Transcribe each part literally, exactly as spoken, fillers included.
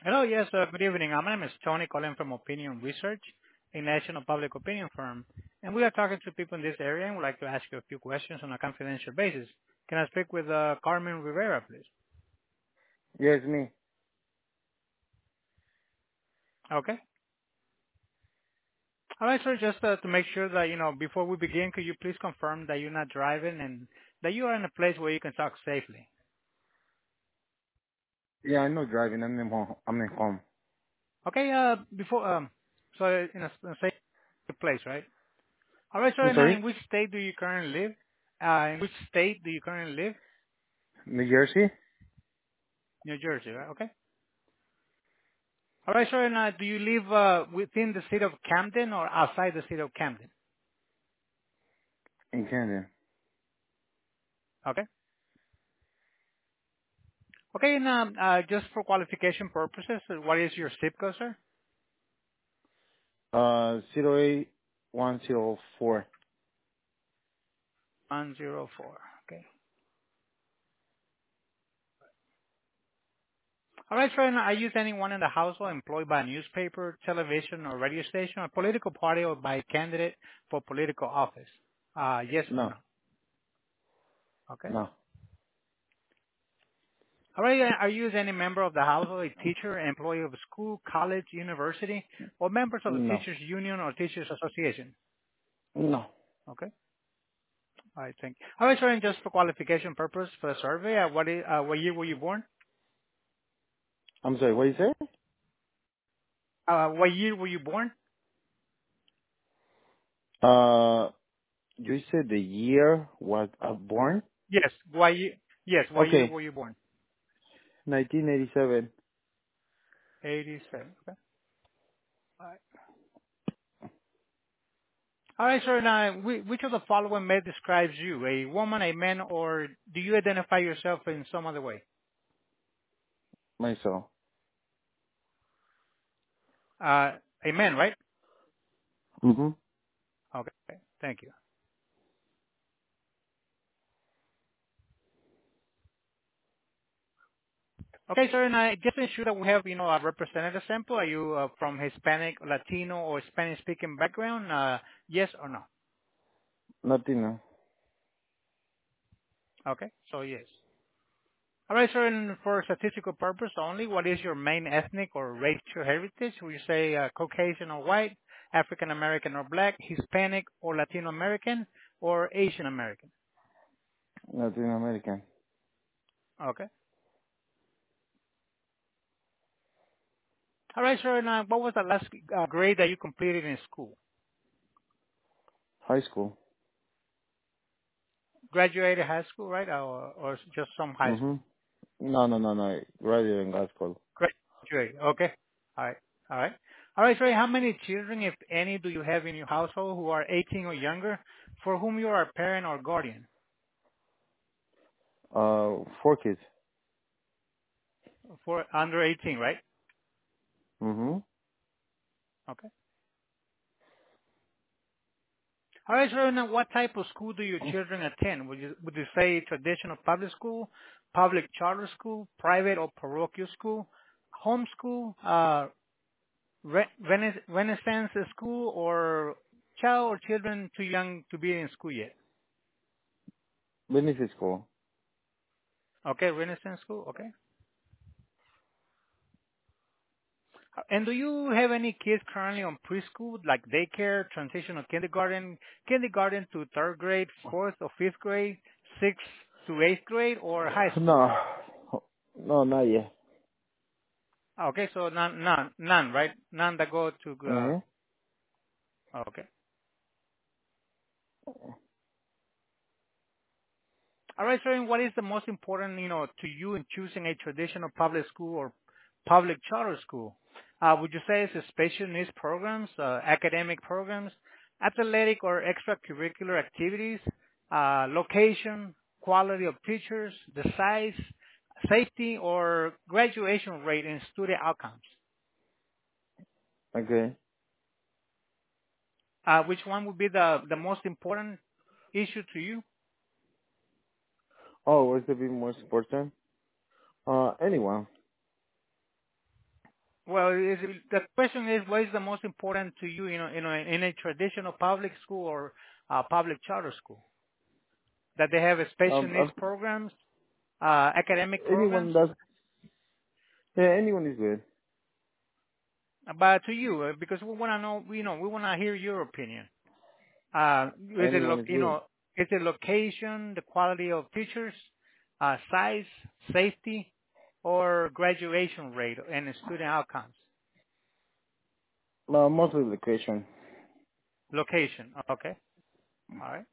Hello, yes, uh, good evening. Uh, My name is Tony calling from Opinion Research, a national public opinion firm, and we are talking to people in this area and would like to ask you a few questions on a confidential basis. Can I speak with uh, Carmen Rivera, please? Yes, me. Okay. All right, sir, just uh, to make sure that, you know, before we begin, could you please confirm that you're not driving and that you are in a place where you can talk safely? Yeah, I'm not driving. I'm in home. I'm in home. Okay, uh, before, um, so in a, in a safe place, right? All right, I'm sir, now sorry? in which state do you currently live? Uh, in which state do you currently live? New Jersey? New Jersey, right? Okay. All right, sir. And uh, do you live uh, within the city of Camden or outside the city of Camden? In Canada. Okay. Okay, and um, uh, just for qualification purposes, uh, what is your zip code, sir? Uh, zero eight one zero four. one zero four. Okay. All right, sir. And are you anyone in the household employed by a newspaper, television, or radio station, a political party, or by a candidate for political office? Uh, yes or No, no? Okay. no, All right. uh, Are you any member of the household, a teacher, employee of a school, college, university, or members of a no, teachers union or teachers association? no. Okay. All right, thank you. All right, sir, and just for qualification purpose for the survey, uh, what, is, uh, what year were you born? I'm sorry, what you say? Uh, what year were you born? Uh, you said the year was uh, born? Yes, what year? Yes, what year Okay, were you born? nineteen eighty-seven. eighty-seven. Okay. All right. All right, sir. Now, whi- which of the following may describes you? A woman, a man, or do you identify yourself in some other way? Myself. Uh, a man, right? Mm-hmm. Okay. Thank you. Okay, sir. And I just to ensure that we have, you know, a representative sample. Are you uh, from Hispanic, Latino, or Spanish-speaking background? Uh, yes or no? Nothing. No. Okay, so yes. All right, sir, and for statistical purpose only, what is your main ethnic or racial heritage? Would you say uh, Caucasian or white, African American or black, Hispanic or Latino American, or Asian American? Latin American. Okay. All right, sir, and uh, what was the last uh, grade that you completed in school? High school. Graduated high school, right, or, or just some high Mm-hmm. school? No, no, no, no. Graduate in high school. Graduated. Okay. All right. All right. All right, sir. How many children, if any, do you have in your household who are eighteen or younger, for whom you are a parent or guardian? Uh, four kids. For under eighteen, right? Mm-hmm. Okay. All right, sir. Now, what type of school do your children attend? Would you would you say traditional public school, public charter school, private or parochial school, homeschool, uh, re- rena- Renaissance school, or child or children too young to be in school yet? Benefit school. Okay, Renaissance school. Okay. And do you have any kids currently on preschool, like daycare, transitional kindergarten, kindergarten to third grade, fourth or fifth grade, sixth to eighth grade, or high school? No. No, not yet. Okay, so none, none, none, right? None that go to. Uh, Mm-hmm. okay. All right, sir. And what is the most important, you know, to you in choosing a traditional public school or public charter school? Uh, would you say it's the special needs programs, uh, academic programs, athletic or extracurricular activities, uh, location, quality of teachers, the size, safety, or graduation rate and student outcomes? Okay. Uh, which one would be the, the most important issue to you? Oh, what's the be more important? Uh, anyone. Well, is it, the question is, what is the most important to you, you know, you know, in a traditional public school or uh, public charter school? That they have a special Um, needs uh, programs, uh, academic programs? anyone does. Yeah, anyone is good. But to you, uh, because we want to know, you know, we want to hear your opinion. Uh, is it, Anyone loc is you good. know, is it location, the quality of teachers, uh, size, safety, or graduation rate and student outcomes? Uh, mostly location. Location, okay, all right.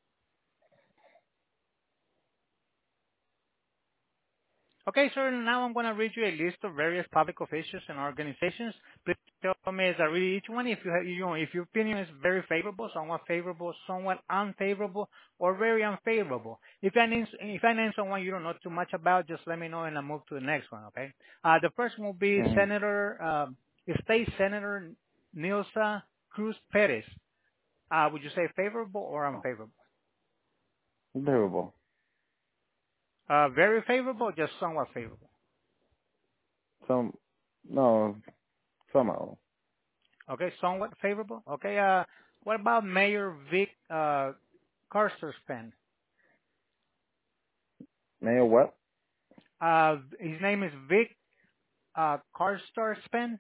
Okay, sir, now I'm going to read you a list of various public officials and organizations. Please tell me as I read each one if you have, you know, if your opinion is very favorable, somewhat favorable, somewhat unfavorable, or very unfavorable. If I name, if I name someone you don't know too much about, just let me know and I'll move to the next one, okay? Uh, the first one will be Mm-hmm. Senator, um, State Senator Nilsa Cruz Perez. Uh, would you say favorable or unfavorable? Terrible. Uh, very favorable, just somewhat favorable. Some, no, somehow. Okay, somewhat favorable. Okay, uh, what about Mayor Vic uh, Carsterspan? Mayor what? Uh, his name is Vic uh, Carsterspan.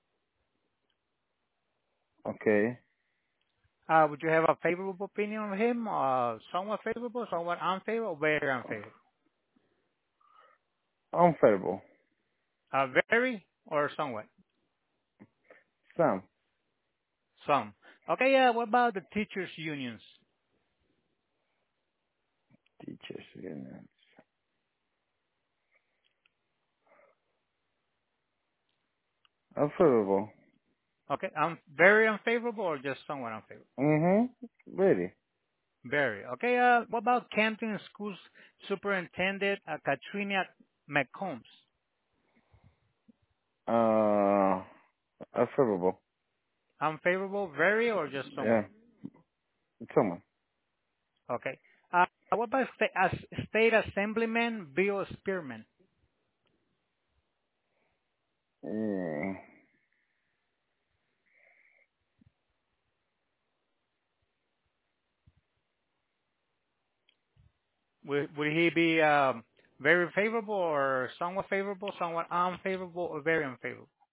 Okay. Uh, would you have a favorable opinion of him? Uh, somewhat favorable, somewhat unfavorable, very unfavorable? Unfavorable. Uh, very or somewhat? Some Some. Okay, uh, what about the teachers' unions? teachers. Yeah. Unfavorable. Okay, um, very unfavorable or just somewhat unfavorable? Mm-hmm. Really. Very. Okay, uh, what about Canton Schools Superintendent uh, Katrina McCombs? Uh, unfavorable. Unfavorable, very, or just Yeah. somewhat? Someone. Okay. Uh, what about sta- as State Assemblyman Bill Spearman? Mm. Would, would he be um, very favorable or somewhat favorable, somewhat unfavorable, or very unfavorable?